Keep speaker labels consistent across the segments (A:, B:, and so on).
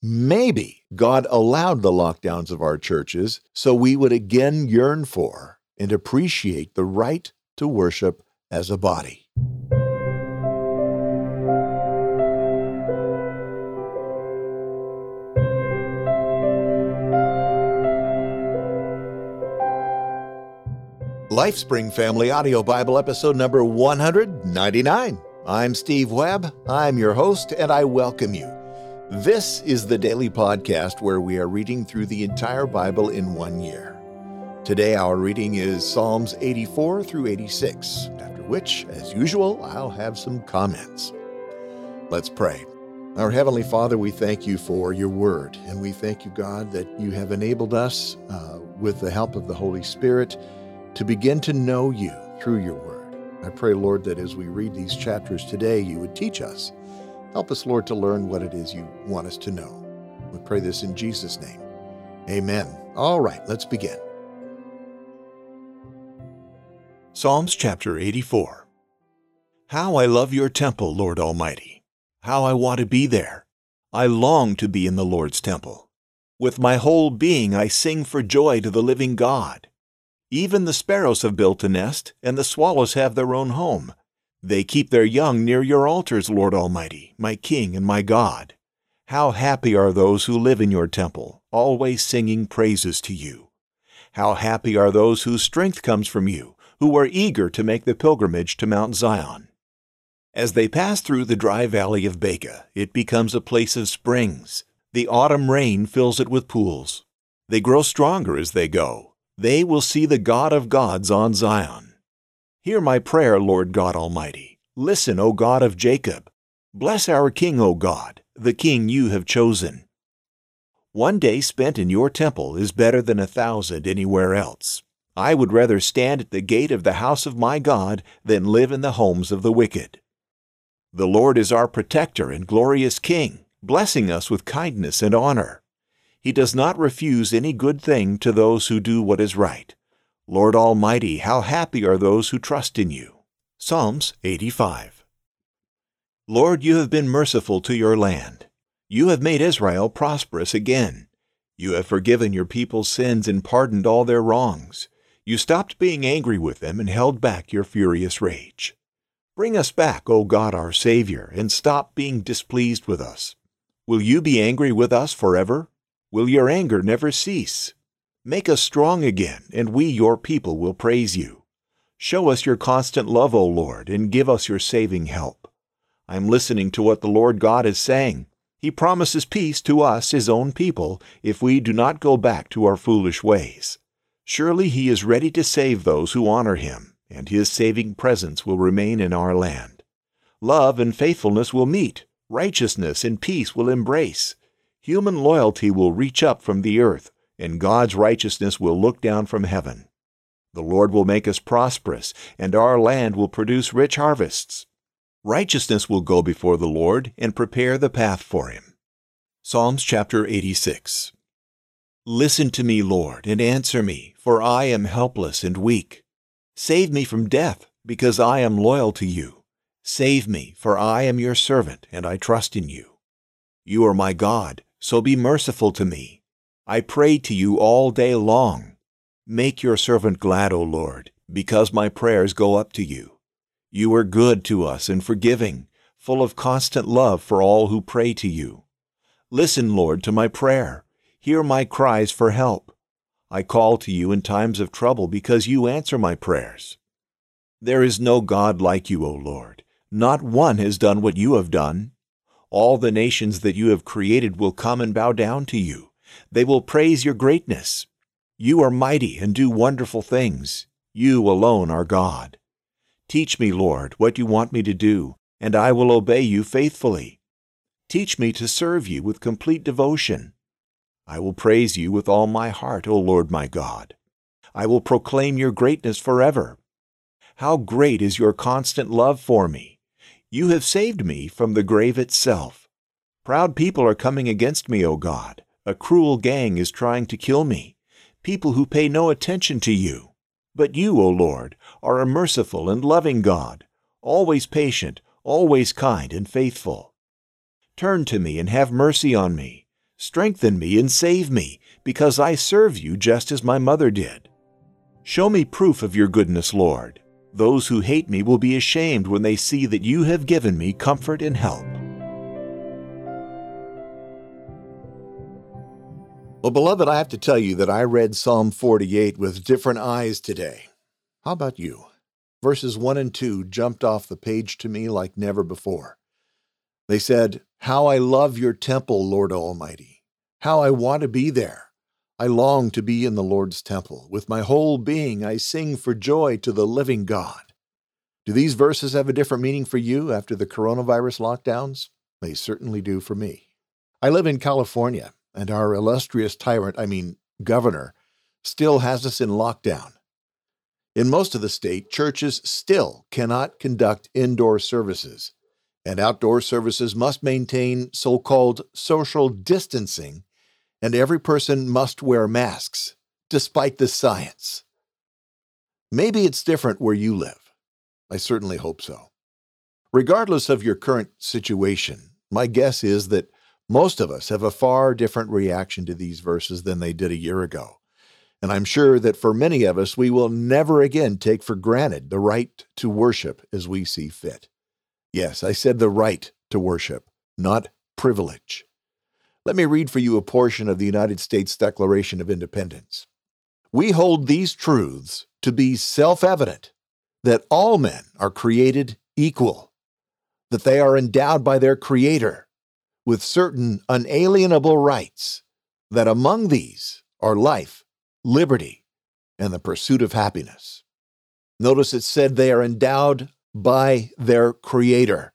A: Maybe God allowed the lockdowns of our churches so we would again yearn for and appreciate the right to worship as a body. LifeSpring Family Audio Bible episode number 199. I'm Steve Webb. I'm your host, and I welcome you. This is the daily podcast where we are reading through the entire Bible in 1 year. Today our reading is Psalms 84 through 86, after which, as usual, I'll have some comments. Let's pray. Our Heavenly Father, we thank you for your word, and we thank you, God, that you have enabled us, with the help of the Holy Spirit, to begin to know you through your word. I pray, Lord, that as we read these chapters today, you would teach us. Help us, Lord, to learn what it is you want us to know. We pray this in Jesus' name. Amen. All right, let's begin. Psalms chapter 84. How I love your temple, Lord Almighty. How I want to be there. I long to be in the Lord's temple. With my whole being I sing for joy to the living God. Even the sparrows have built a nest, and the swallows have their own home. They keep their young near your altars, Lord Almighty, my King and my God. How happy are those who live in your temple, always singing praises to you. How happy are those whose strength comes from you, who are eager to make the pilgrimage to Mount Zion. As they pass through the dry valley of Baca, it becomes a place of springs. The autumn rain fills it with pools. They grow stronger as they go. They will see the God of gods on Zion. Hear my prayer, Lord God Almighty. Listen, O God of Jacob. Bless our King, O God, the King you have chosen. 1 day spent in your temple is better than 1,000 anywhere else. I would rather stand at the gate of the house of my God than live in the homes of the wicked. The Lord is our protector and glorious King, blessing us with kindness and honor. He does not refuse any good thing to those who do what is right. Lord Almighty, how happy are those who trust in you. Psalms 85. Lord, you have been merciful to your land. You have made Israel prosperous again. You have forgiven your people's sins and pardoned all their wrongs. You stopped being angry with them and held back your furious rage. Bring us back, O God our Savior, and stop being displeased with us. Will you be angry with us forever? Will your anger never cease? Make us strong again, and we, your people, will praise you. Show us your constant love, O Lord, and give us your saving help. I am listening to what the Lord God is saying. He promises peace to us, his own people, if we do not go back to our foolish ways. Surely he is ready to save those who honor him, and his saving presence will remain in our land. Love and faithfulness will meet, righteousness and peace will embrace. Human loyalty will reach up from the earth, and God's righteousness will look down from heaven. The Lord will make us prosperous, and our land will produce rich harvests. Righteousness will go before the Lord and prepare the path for him. Psalms chapter 86. Listen to me, Lord, and answer me, for I am helpless and weak. Save me from death, because I am loyal to you. Save me, for I am your servant, and I trust in you. You are my God, so be merciful to me. I pray to you all day long. Make your servant glad, O Lord, because my prayers go up to you. You are good to us and forgiving, full of constant love for all who pray to you. Listen, Lord, to my prayer. Hear my cries for help. I call to you in times of trouble because you answer my prayers. There is no God like you, O Lord. Not one has done what you have done. All the nations that you have created will come and bow down to you. They will praise your greatness. You are mighty and do wonderful things. You alone are God. Teach me, Lord, what you want me to do, and I will obey you faithfully. Teach me to serve you with complete devotion. I will praise you with all my heart, O Lord my God. I will proclaim your greatness forever. How great is your constant love for me! You have saved me from the grave itself. Proud people are coming against me, O God. A cruel gang is trying to kill me, people who pay no attention to you. But you, O Lord, are a merciful and loving God, always patient, always kind and faithful. Turn to me and have mercy on me. Strengthen me and save me, because I serve you just as my mother did. Show me proof of your goodness, Lord. Those who hate me will be ashamed when they see that you have given me comfort and help. Well, beloved, I have to tell you that I read Psalm 48 with different eyes today. How about you? Verses 1 and 2 jumped off the page to me like never before. They said, "How I love your temple, Lord Almighty. How I want to be there. I long to be in the Lord's temple. With my whole being, I sing for joy to the living God." Do these verses have a different meaning for you after the coronavirus lockdowns? They certainly do for me. I live in California, and our illustrious governor, still has us in lockdown. In most of the state, churches still cannot conduct indoor services, and outdoor services must maintain so-called social distancing, and every person must wear masks, despite the science. Maybe it's different where you live. I certainly hope so. Regardless of your current situation, my guess is that most of us have a far different reaction to these verses than they did a year ago. And I'm sure that for many of us, we will never again take for granted the right to worship as we see fit. Yes, I said the right to worship, not privilege. Let me read for you a portion of the United States Declaration of Independence. "We hold these truths to be self-evident, that all men are created equal, that they are endowed by their Creator with certain unalienable rights, that among these are life, liberty, and the pursuit of happiness." Notice it said they are endowed by their Creator.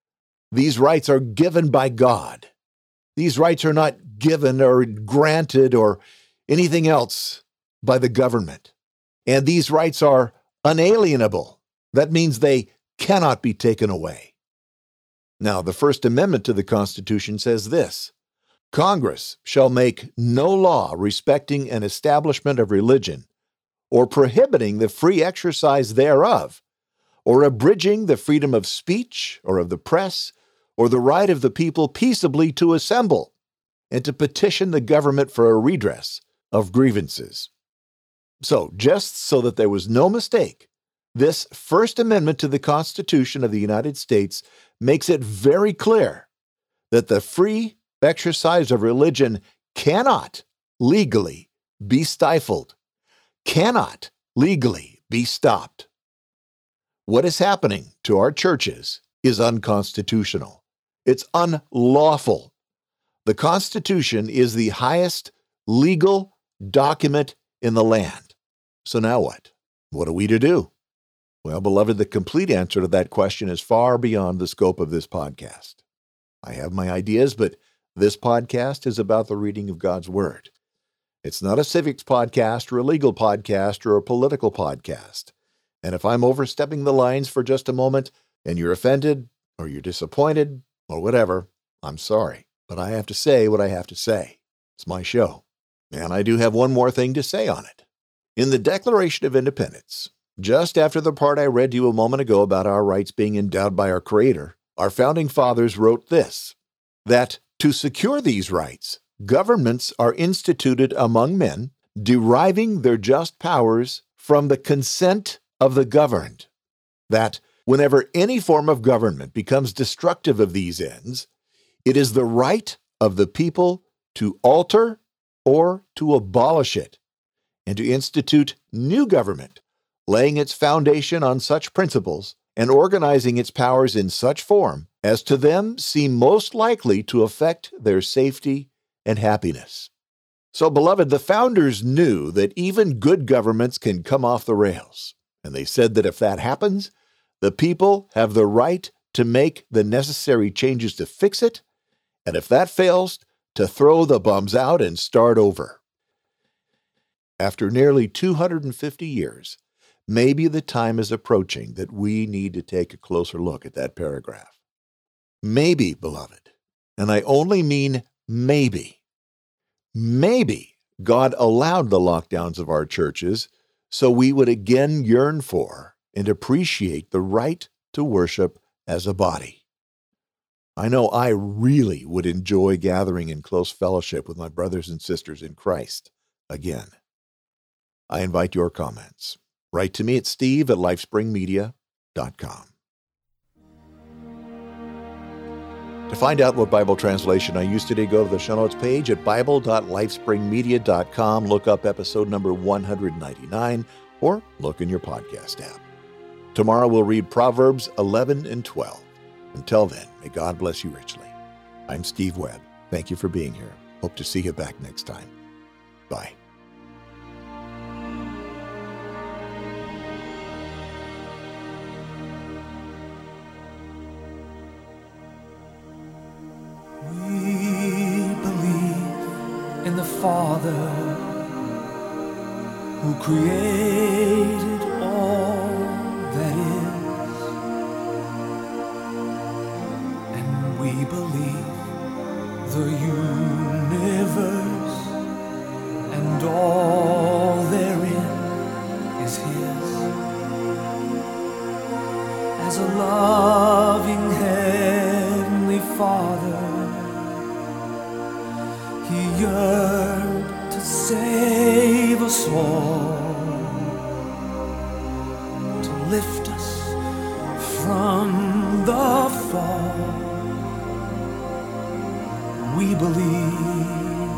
A: These rights are given by God. These rights are not given or granted or anything else by the government. And these rights are unalienable. That means they cannot be taken away. Now, the First Amendment to the Constitution says this: "Congress shall make no law respecting an establishment of religion, or prohibiting the free exercise thereof, or abridging the freedom of speech or of the press, or the right of the people peaceably to assemble, and to petition the government for a redress of grievances." So, just so that there was no mistake, this First Amendment to the Constitution of the United States makes it very clear that the free exercise of religion cannot legally be stifled, cannot legally be stopped. What is happening to our churches is unconstitutional. It's unlawful. The Constitution is the highest legal document in the land. So now what? What are we to do? Well, beloved, the complete answer to that question is far beyond the scope of this podcast. I have my ideas, but this podcast is about the reading of God's Word. It's not a civics podcast or a legal podcast or a political podcast. And if I'm overstepping the lines for just a moment and you're offended or you're disappointed or whatever, I'm sorry. But I have to say what I have to say. It's my show. And I do have one more thing to say on it. In the Declaration of Independence, just after the part I read to you a moment ago about our rights being endowed by our Creator, our founding fathers wrote this: that to secure these rights, governments are instituted among men, deriving their just powers from the consent of the governed. That whenever any form of government becomes destructive of these ends, it is the right of the people to alter or to abolish it, and to institute new government, laying its foundation on such principles and organizing its powers in such form as to them seem most likely to affect their safety and happiness. So, beloved, the founders knew that even good governments can come off the rails, and they said that if that happens, the people have the right to make the necessary changes to fix it, and if that fails, to throw the bums out and start over. After nearly 250 years, maybe the time is approaching that we need to take a closer look at that paragraph. Maybe, beloved, and I only mean maybe God allowed the lockdowns of our churches so we would again yearn for and appreciate the right to worship as a body. I know I really would enjoy gathering in close fellowship with my brothers and sisters in Christ again. I invite your comments. Write to me at steve@lifespringmedia.com. To find out what Bible translation I used today, go to the show notes page at bible.lifespringmedia.com. Look up episode number 199 or look in your podcast app. Tomorrow we'll read Proverbs 11 and 12. Until then, may God bless you richly. I'm Steve Webb. Thank you for being here. Hope to see you back next time. Bye.
B: We believe in the Father who created all that is. We believe the universe and all therein is His. As a loving Heavenly Father, He yearned to save us all, to lift us from the fall. We believe.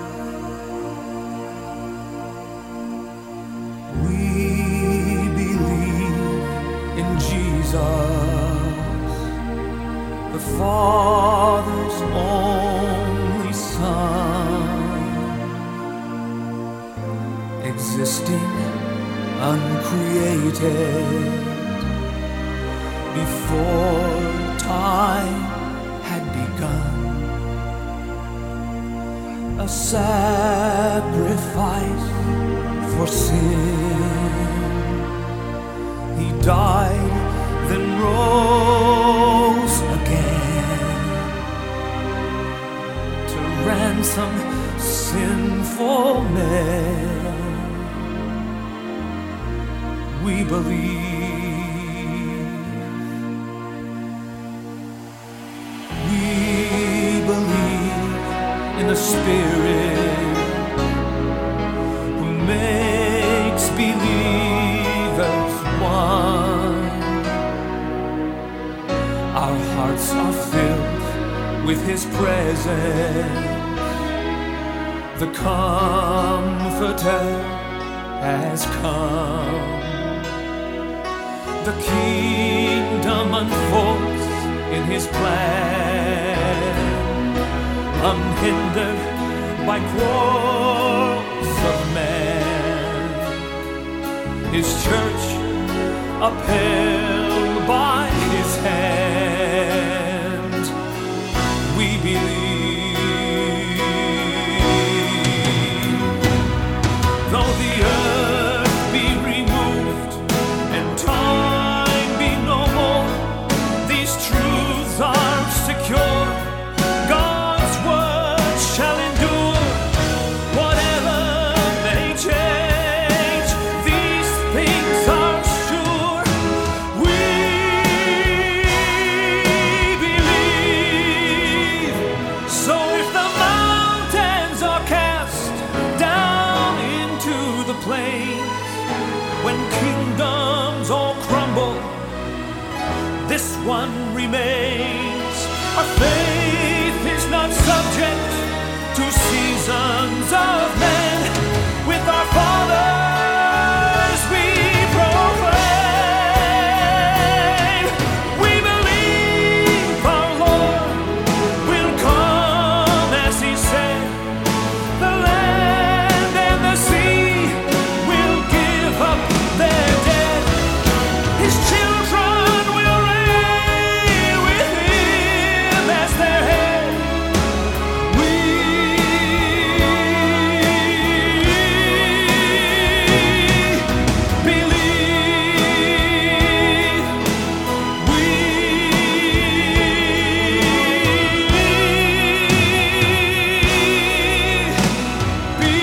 B: We believe in Jesus, the Father's only Son, existing uncreated before time had begun. A sacrifice for sin. He died, then rose again to ransom sinful men. We believe. We believe in the Spirit who makes believers one. Our hearts are filled with His presence. The Comforter has come. The kingdom unfolds in His plan, unhindered by quarrels of man. His church upheld by His hand. We believe. Though the earth be removed and time be no more, these truths are secure. When kingdoms all crumble, this one remains. Our faith is not subject to seasons of men. With our fathers we proclaim. We believe our Lord will come as He said. The land and the sea will give up their dead. His children will reign with Him as their head. We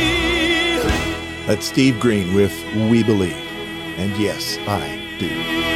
A: That's Steve Green with We Believe. And yes, I do.